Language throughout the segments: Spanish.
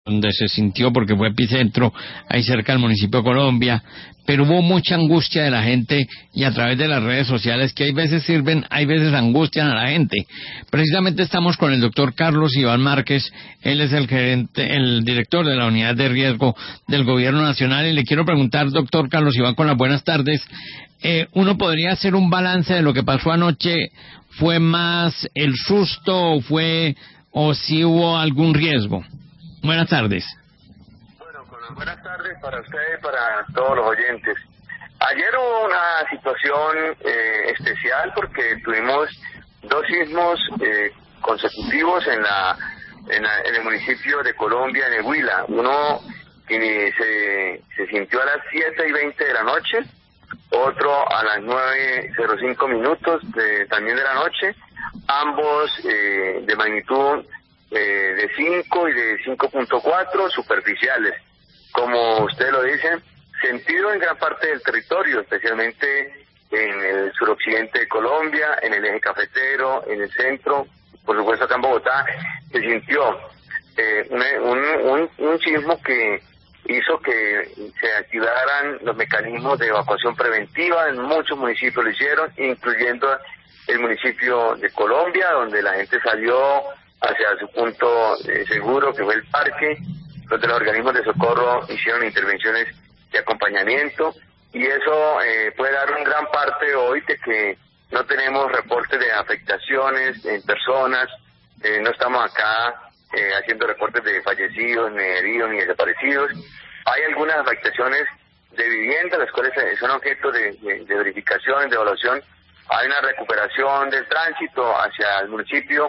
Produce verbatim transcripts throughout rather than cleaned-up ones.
donde se sintió porque fue epicentro ahí cerca del municipio de Colombia, pero hubo mucha angustia de la gente y a través de las redes sociales que hay veces sirven, hay veces angustian a la gente. Precisamente estamos con el doctor Carlos Iván Márquez, él es el gerente, el director de la unidad de riesgo del Gobierno Nacional, y le quiero preguntar, doctor Carlos Iván, con las buenas tardes, eh, uno podría hacer un balance de lo que pasó anoche. ¿Fue más el susto o fue o si hubo algún riesgo? Buenas tardes. Bueno, con las buenas tardes para ustedes y para todos los oyentes. Ayer hubo una situación eh, especial porque tuvimos dos sismos eh, consecutivos en la, en la en el municipio de Colombia, en el Huila. Uno que se, se sintió a las siete y veinte de la noche, otro a las nueve cero cinco minutos de, también de la noche, ambos eh, de magnitud Eh, de cinco y de cinco punto cuatro, superficiales, como ustedes lo dicen, sentido en gran parte del territorio, especialmente en el suroccidente de Colombia, en el eje cafetero, en el centro, por supuesto acá en Bogotá, se sintió eh, un, un, un, un sismo que hizo que se activaran los mecanismos de evacuación preventiva. En muchos municipios lo hicieron, incluyendo el municipio de Colombia, donde la gente salió hacia su punto eh, seguro, que fue el parque, donde los organismos de socorro hicieron intervenciones de acompañamiento, y eso eh, puede dar un gran parte hoy de que no tenemos reportes de afectaciones en personas, eh, no estamos acá eh, haciendo reportes de fallecidos, ni heridos, ni desaparecidos. Hay algunas afectaciones de vivienda, las cuales son objeto de, de, de verificación, de evaluación. Hay una recuperación del tránsito hacia el municipio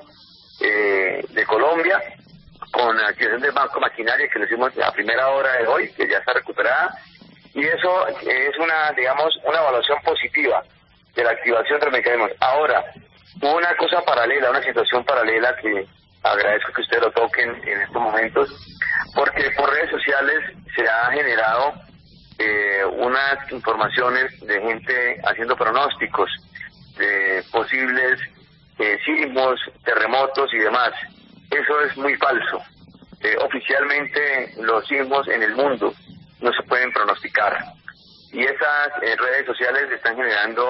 Eh, de Colombia, con la activación del banco maquinaria que lo hicimos a primera hora de hoy, que ya está recuperada, y eso es una, digamos, una evaluación positiva de la activación de los mecanismos. Ahora, una cosa paralela, una situación paralela que agradezco que ustedes lo toquen en estos momentos, porque por redes sociales se ha generado eh, unas informaciones de gente haciendo pronósticos de posibles Eh, sismos, terremotos y demás. Eso es muy falso. Eh, oficialmente los sismos en el mundo no se pueden pronosticar, y esas eh, redes sociales están generando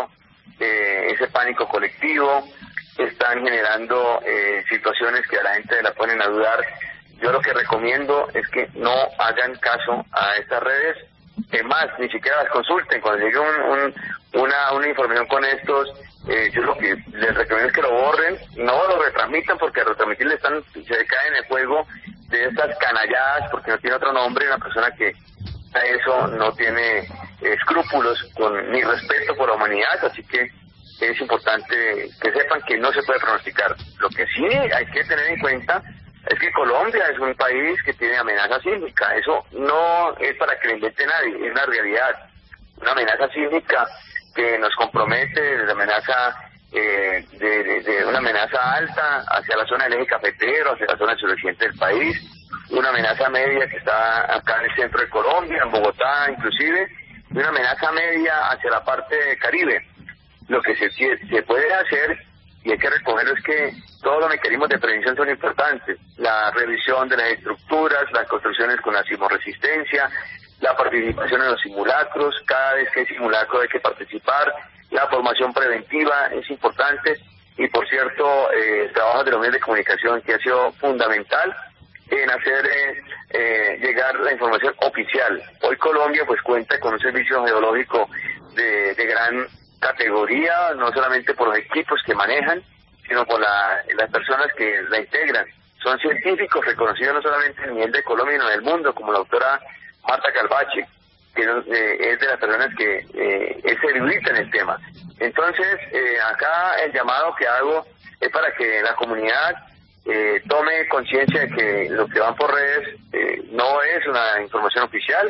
eh, ese pánico colectivo, están generando eh, situaciones que a la gente la ponen a dudar. Yo lo que recomiendo es que no hagan caso a estas redes, es más, ni siquiera las consulten. Cuando llegue un, un, una, una información con estos, Eh, yo lo que les recomiendo es que lo borren, no lo retransmitan, porque al retransmitirle están, se cae en el juego de estas canalladas, porque no tiene otro nombre, una persona que a eso no tiene eh, escrúpulos con ni respeto por la humanidad, así que es importante que sepan que no se puede pronosticar. Lo que sí hay que tener en cuenta es que Colombia es un país que tiene amenaza sísmica. Eso no es para que lo invente nadie, es una realidad, una amenaza sísmica que nos compromete, de amenaza eh, de, de, de una amenaza alta hacia la zona del eje cafetero, hacia la zona suroccidente del país, una amenaza media que está acá en el centro de Colombia, en Bogotá inclusive, y una amenaza media hacia la parte caribe. Lo que se, se puede hacer, y hay que recogerlo, es que todos los mecanismos de prevención son importantes: la revisión de las estructuras, las construcciones con la sismoresistencia, la participación en los simulacros. Cada vez que hay simulacro hay que participar, la formación preventiva es importante, y por cierto, eh, el trabajo de los medios de comunicación, que ha sido fundamental en hacer eh, eh, llegar la información oficial. Hoy Colombia pues cuenta con un servicio geológico de, de gran categoría, no solamente por los equipos que manejan, sino por la, las personas que la integran. Son científicos reconocidos no solamente a nivel de Colombia, sino del mundo, como la doctora Marta Calvache, que eh, es de las personas que eh, es erudita en el tema. Entonces, eh, acá el llamado que hago es para que la comunidad eh, tome conciencia de que lo que van por redes eh, no es una información oficial.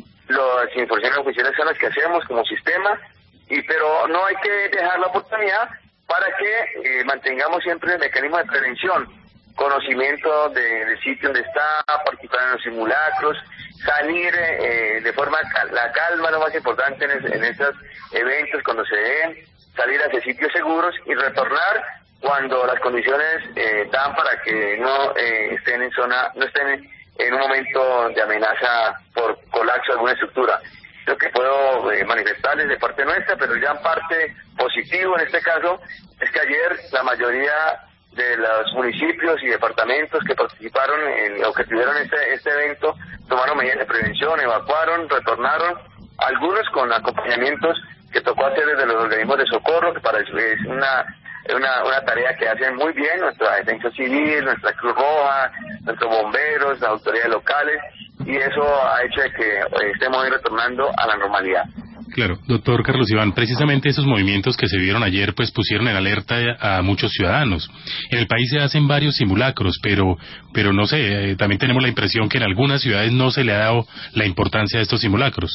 Las informaciones oficiales son las que hacemos como sistema, y pero no hay que dejar la oportunidad para que eh, mantengamos siempre el mecanismo de prevención, conocimiento de, del sitio donde está, participar en los simulacros, salir eh, de forma cal la calma, lo más importante en, es, en estos eventos, cuando se den, salir hacia sitios seguros y retornar cuando las condiciones eh, dan para que no eh, estén en zona, no estén en un momento de amenaza por colapso de alguna estructura. Lo que puedo eh, manifestarles de parte nuestra, pero ya en parte positivo en este caso, es que ayer la mayoría de los municipios y departamentos que participaron en, o que tuvieron este, este evento tomaron medidas de prevención, evacuaron, retornaron, algunos con acompañamientos que tocó hacer desde los organismos de socorro, que para eso es una, una, una tarea que hacen muy bien nuestra defensa civil, nuestra Cruz Roja, nuestros bomberos, las autoridades locales, y eso ha hecho de que eh, estemos retornando a la normalidad. Claro, doctor Carlos Iván, precisamente esos movimientos que se vieron ayer pues pusieron en alerta a muchos ciudadanos. En el país se hacen varios simulacros, pero pero no sé, eh, también tenemos la impresión que en algunas ciudades no se le ha dado la importancia de estos simulacros.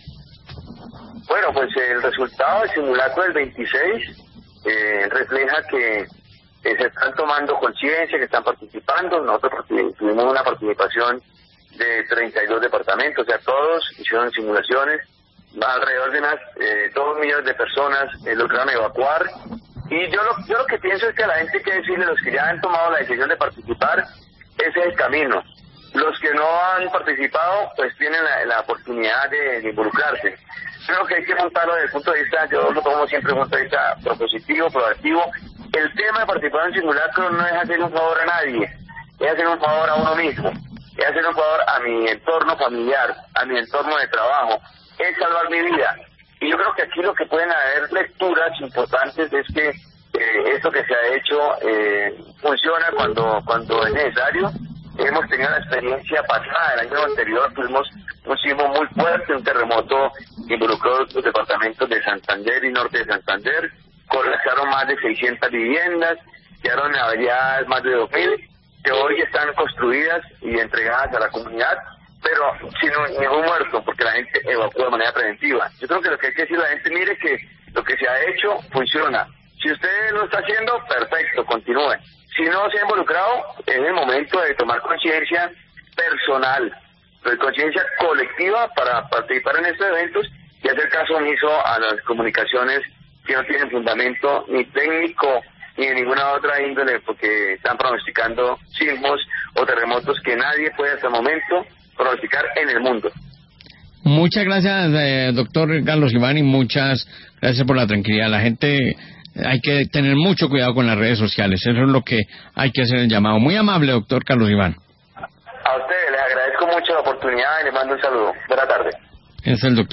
Bueno, pues el resultado del simulacro del veintiséis eh, refleja que eh, se están tomando conciencia, que están participando. Nosotros tuvimos una participación de treinta y dos departamentos, o sea, todos hicieron simulaciones. Alrededor de unas eh, dos millones de personas eh, lograron evacuar, y yo lo, yo lo que pienso es que a la gente hay que decirle, los que ya han tomado la decisión de participar, ese es el camino. Los que no han participado pues tienen la, la oportunidad de, de involucrarse. Creo que hay que montarlo desde el punto de vista, yo lo tomo siempre desde el punto de vista propositivo, proactivo. El tema de participar en simulacro no es hacer un favor a nadie, es hacer un favor a uno mismo, es hacer un favor a mi entorno familiar, a mi entorno de trabajo, es salvar mi vida. Y yo creo que aquí lo que pueden haber lecturas importantes es que eh, esto que se ha hecho eh, funciona cuando cuando es necesario. Hemos tenido la experiencia pasada, el año anterior tuvimos un sismo muy fuerte, un terremoto que involucró los departamentos de Santander y norte de Santander, colapsaron más de seiscientas viviendas, quedaron averiadas más de dos mil, que hoy están construidas y entregadas a la comunidad, pero sin ningún muerto, porque la gente evacuó de manera preventiva. Yo creo que lo que hay que decir a la gente, mire que lo que se ha hecho funciona. Si usted lo está haciendo, perfecto, continúe. Si no se ha involucrado, es el momento de tomar conciencia personal, de conciencia colectiva para participar en estos eventos y hacer caso omiso a las comunicaciones que no tienen fundamento ni técnico ni de ninguna otra índole, porque están pronosticando sismos o terremotos que nadie puede hasta el momento pronosticar en el mundo. Muchas gracias, eh, doctor Carlos Iván, y muchas gracias por la tranquilidad. La gente, hay que tener mucho cuidado con las redes sociales, eso es lo que hay que hacer el llamado. Muy amable, doctor Carlos Iván. A ustedes les agradezco mucho la oportunidad y les mando un saludo. Buenas tardes. Es el doctor